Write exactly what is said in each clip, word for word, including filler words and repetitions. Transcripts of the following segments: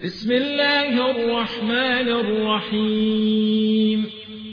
بسم الله الرحمن الرحيم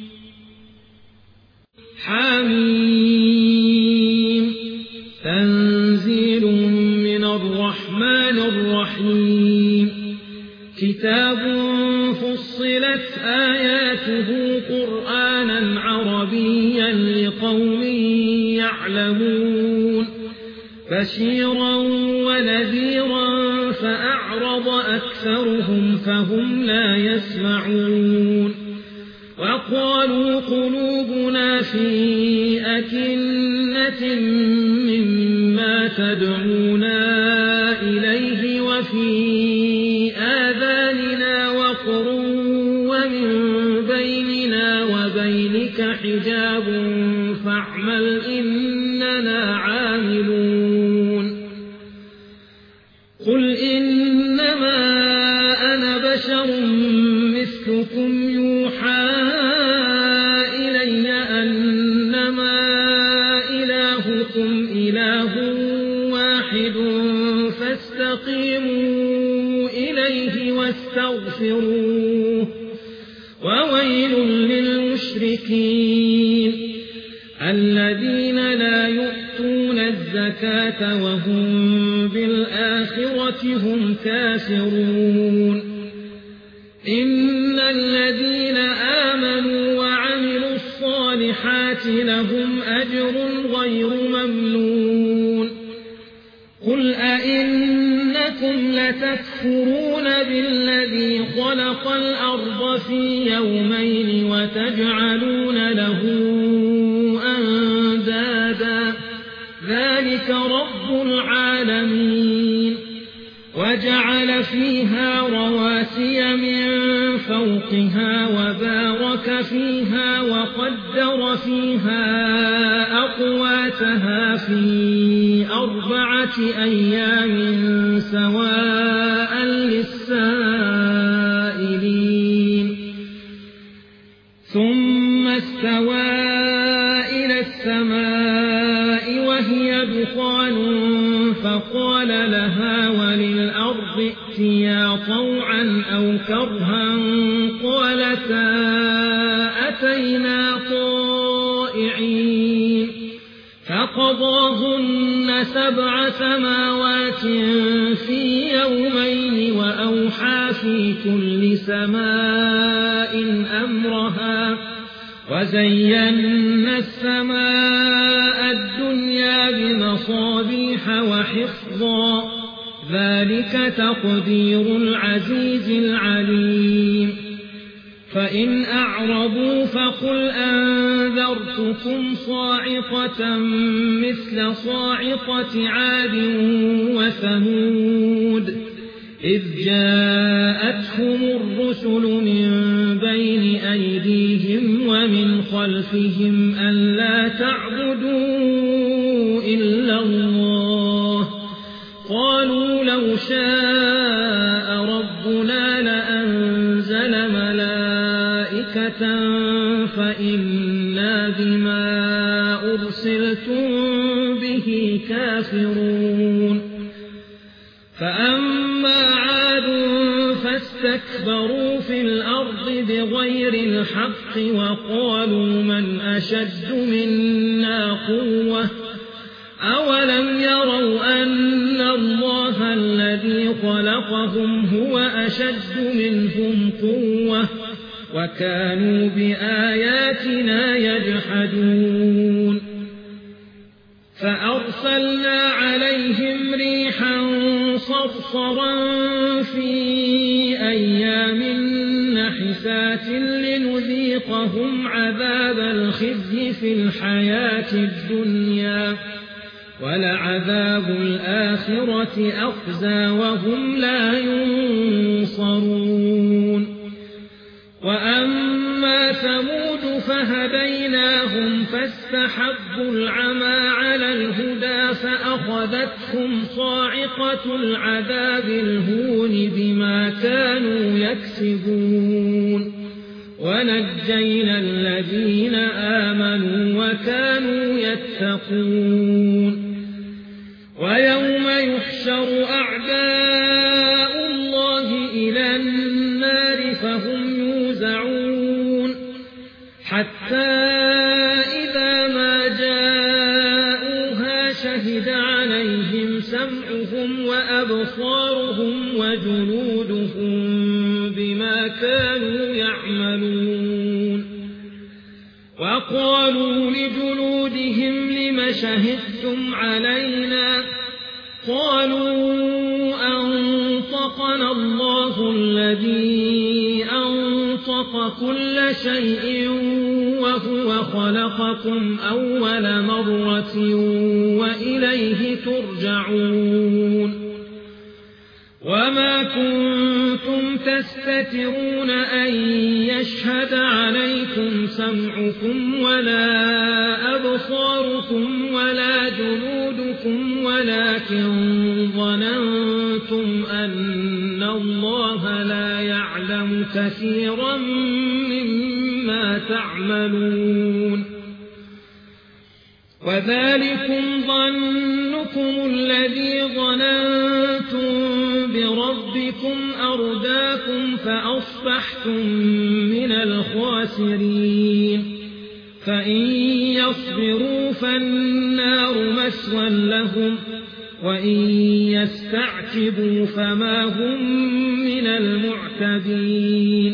حميم تنزيل من الرحمن الرحيم كتاب فصلت آياته قرآنا عربيا لقوم يعلمون بشيرا ونذيرا فأعرض أكثرهم فهم لا يسمعون وقالوا قلوبنا في أكنة مما تدعونا إليه وفي آذاننا وقر ومن بيننا وبينك حجاب فاعمل إننا عاملون قل إنما أنا بشر مثلكم يوحى إلي أنما إلهكم إله واحد فاستقيموا إليه واستغفروه وويل للمشركين الذين لا يؤتون الزكاة وهم بالآخرة هم كافرون إن الذين آمنوا وعملوا الصالحات لهم أجر غير ممنون قل أئنكم لتكفرون بالذي خلق الأرض في يومين وتجعلون له أندادا ذلك رب العالمين وجعل فيها رواسي من فوقها وبارك فيها وقدر فيها أقواتها في أربعة أيام سواء للسائلين ثم استوى إلى السماء وهي دخان فقال لها وللأرض ائتيا طوعا أو كرها قالتا أتينا طائعين فقضاهن سبع سماوات في يومين وأوحى في كل سماء أمرها وزينا السماء الدنيا بمصابيح وحفظا ذلك تقدير العزيز العليم فإن أعرضوا فقل أنذرتكم صاعقة مثل صاعقة عاد وثمود إذ جاءتهم الرسل من بين أيديهم ومن خلفهم ألا تعبدوا إلا الله قالوا لو شاء ربنا لأنزل ملائكة فإنا بما أرسلتم به كافرون فأما عاد فاستكبروا في الأرض بغير الحق وقالوا من أشد منا قوة أولم يروا أن الله الذي خلقهم هو أشد منهم قوة وكانوا بآياتنا يجحدون فأرسلنا عليهم ريحا صرصرا في أيام نحسات لنذيقهم عذاب الخزي في الحياة الدنيا ولعذاب الآخرة أخزى وهم لا ينصرون وأما ثمود فهديناهم فاستحبوا العمى على الهدى فأخذتهم صاعقة العذاب الهون بما كانوا يكسبون ونجينا الذين آمنوا وكانوا يتقون ويوم يحشر أعداء الله إلى فهم يوزعون حتى إذا ما جاءوها شهد عليهم سمعهم وأبصارهم وجلودهم بما كانوا يعملون وقالوا لجلودهم لم شهدتم علينا قالوا أنطقنا الله الذي أنطق كل شيء وهو خلقكم أول مرة وإليه ترجعون وما كنتم تستترون أن يشهد عليكم سمعكم ولا أبصاركم ولا جلودكم ولكن ظننتم أن الله لا يعلم كثيرا مما تعملون وذلكم ظنكم الذي ظننتم بربكم أرداكم فأصبحتم من الخاسرين فإن يصبروا فالنار مثوى لهم وإن يستعتبوا فما هم من المعتبين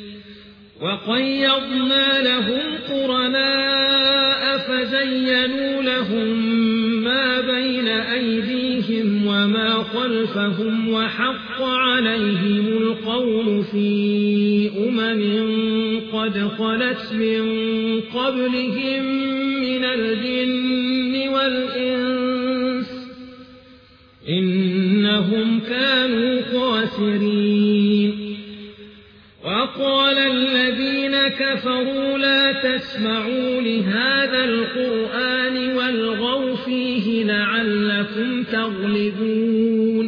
وقيضنا لهم قرناء فزينوا لهم ما بين أيديهم وما خلفهم وحق عليهم القول في أمم قد خلت من قبلهم من الجن والإنس إنهم كانوا خاسرين وقال الذين كفروا لا تسمعوا لهذا القرآن والغوا فيه لعلكم تغلبون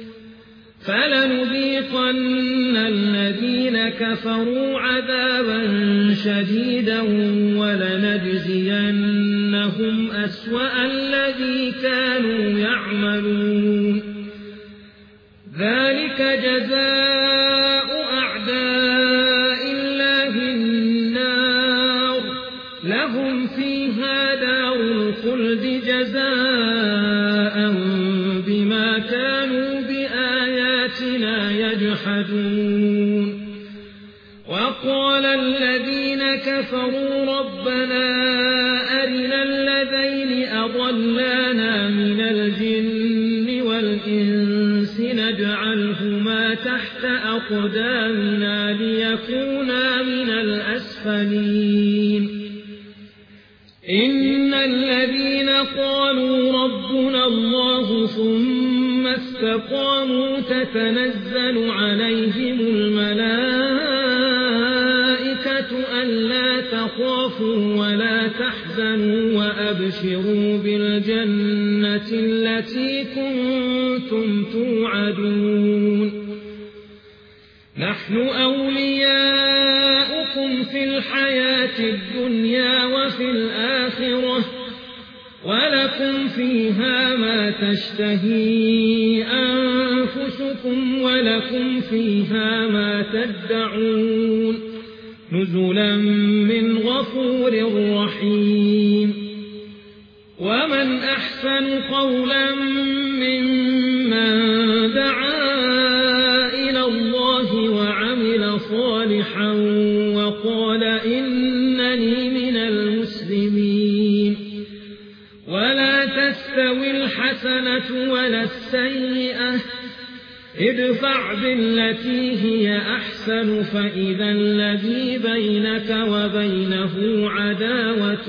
فلنذيقن الذين كفروا عذابا شديدا ولنجزينهم أسوأ الذي كانوا يعملون ذلك جزاء أعداء الله النار لهم فيها دار الخلد جزاء بما كانوا بآياتنا يجحدون وقال الذين كفروا ربنا أرنا الذين أضلانا من الجن والإنس نجعلهما تحت أقدامنا ليكونا من الأسفلين إن الذين قالوا ربنا الله ثم استقاموا تتنزل عليهم الملائكة ألا تخافوا ولا تحزنوا وأبشروا بالجنة التي كنتم توعدون نحن أولياؤكم في الحياة الدنيا وفي الآخرة ولكم فيها ما تشتهي أنفسكم ولكم فيها ما تدعون نزلا من غفور رحيم ومن أحسن قولا ممن دعا إلى الله وعمل صالحا وقال إنني من المسلمين ولا تستوي الحسنة ولا السيئة ادفع بالتي هي أحسن فإذا الذي بينك وبينه عداوة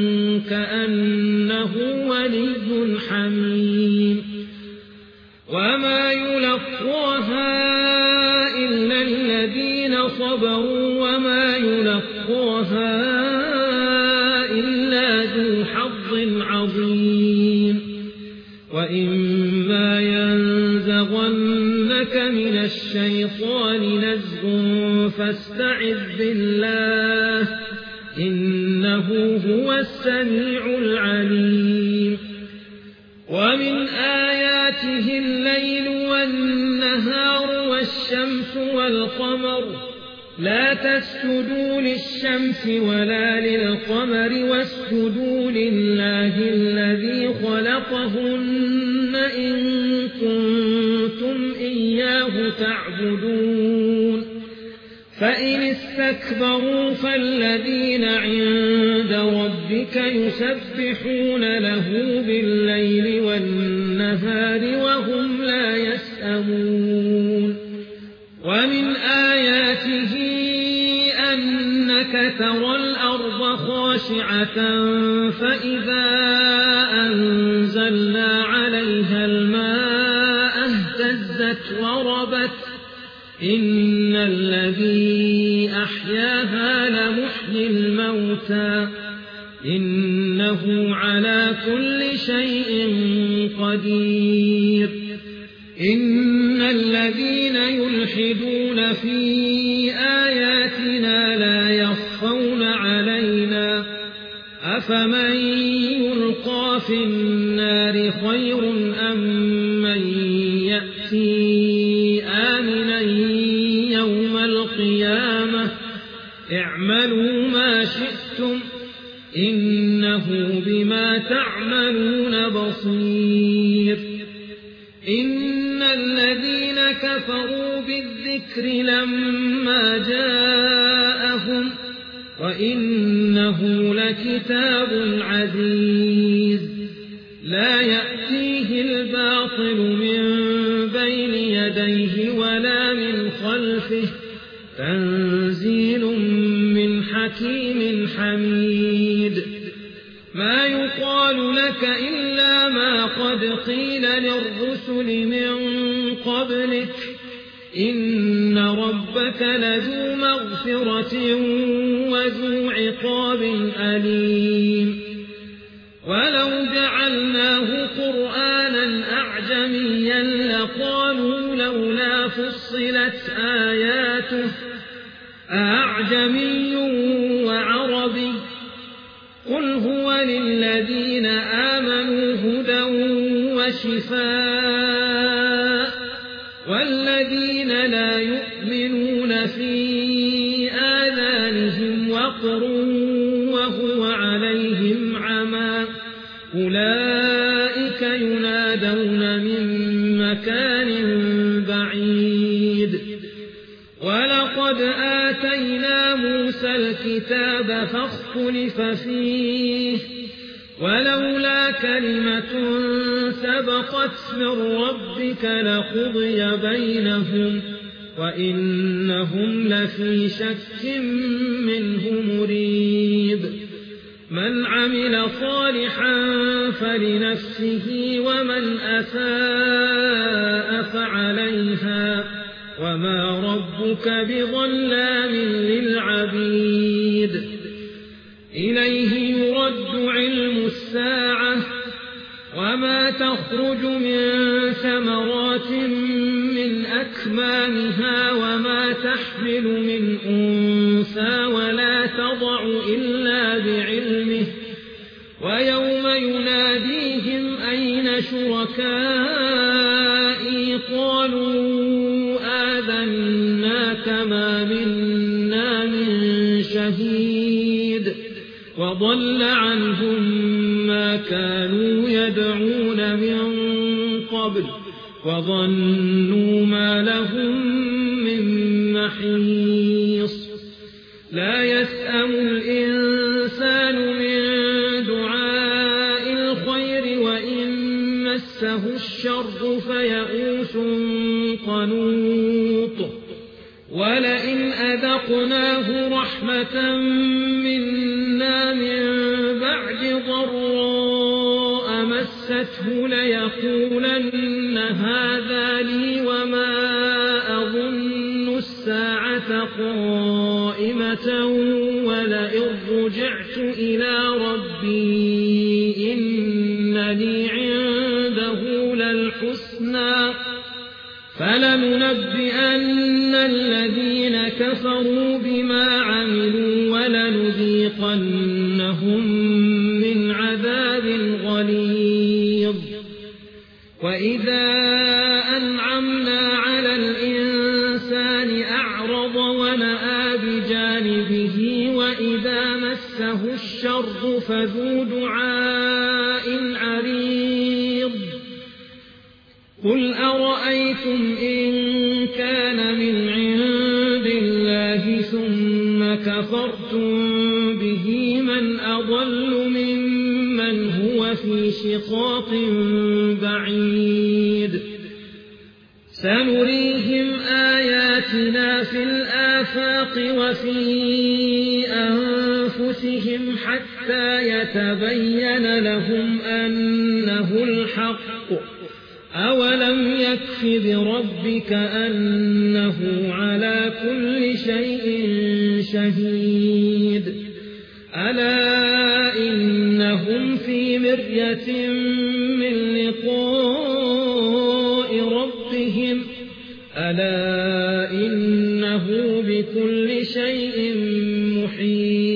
كأنه ولي حميم وما يلقاها إلا الذين صبروا وما يلقاها إلا ذو حظ عظيم وإما ينزغنك من الشيطان نزغ فاستعذ بالله إنه هو السميع العليم ومن آياته الليل والنهار والشمس والقمر لا تسجدوا للشمس ولا للقمر واسجدوا لله الذي خلقهن إن كنتم إياه تعبدون فإن استكبروا فالذين عند ربك يسبحون له بالليل والنهار وهم لا يسأمون ومن آياته أنك ترى الأرض خاشعة فإذا أنزلنا عليها الماء اهتزت وربت إن الذي أحياها لمحيي الموتى إنه على كل شيء قدير إن الذين يلحدون في آياتنا لا يخفون علينا أفمن يلقى في النار خير أم من يأتي آمنا يوم القيامة اعملوا ما شئتم إنه بما تعملون بصير إن الذين كفروا بالذكر لما جاءهم وإنه لكتاب عزيز لا يأتيه الباطل من بين يديه ولا من خلفه تنزيل من حكيم حميد ما يقال لك إلا ما قد قيل للرسل من قبلك إن ربك لذو مغفرة وذو عقاب أليم ولو جعلناه قرآنا أعجميا لقالوا لولا فصلت آياته أعجمي وعربي قل هو للذين آمنوا هدى وشفاء والذين لا يؤمنون في آذانهم وقر وهو عليهم عمى أولئك ينادون من مكان بعيد ولقد آتينا موسى الكتاب فاختلف فيه ولولا كلمة سبقت من ربك لقضي بينهم وإنهم لفي شك منه مريب من عمل صالحا فلنفسه ومن أساء فعليها وما ربك بظلام للعبيد إليه يرد علم الساعة وما تخرج من ثمرات من أكمامها وما تحمل من أنثى ولا تضع إلا بعلمه ويوم يناديهم أين شركائي قالوا آذناك ما منا من شهيد وضل عنهم ما كانوا يدعون من قبل وظنوا ما لهم من محيص لا يسأم الإنسان من دعاء الخير وإن مسه الشر فيئوس قنوط ولئن أذقناه رحمة منا من بعد ضراء مسته ليقولن هذا لي وما أظن الساعة قائمة ولئن رجعت إلى ربي إن لي عنده للحسنى فلننبئن الذين كفروا بما عملوا ولنذيقنهم من عذاب غليظ وإذا أنعمنا على الإنسان أعرض ونأى بجانبه وإذا مسه الشر فذو دعاء عريض قل أرأيتم إن كان من عند الله ثم كفرتم به من أضل ممن هو في شقاق بعيد سنريهم آياتنا في الآفاق وفي أنفسهم حتى يتبين لهم أنه الحق أولم يكف بربك أنه على كل شيء شهيد ألا إنهم في مرية من لقاء ربهم ألا إنه بكل شيء محيط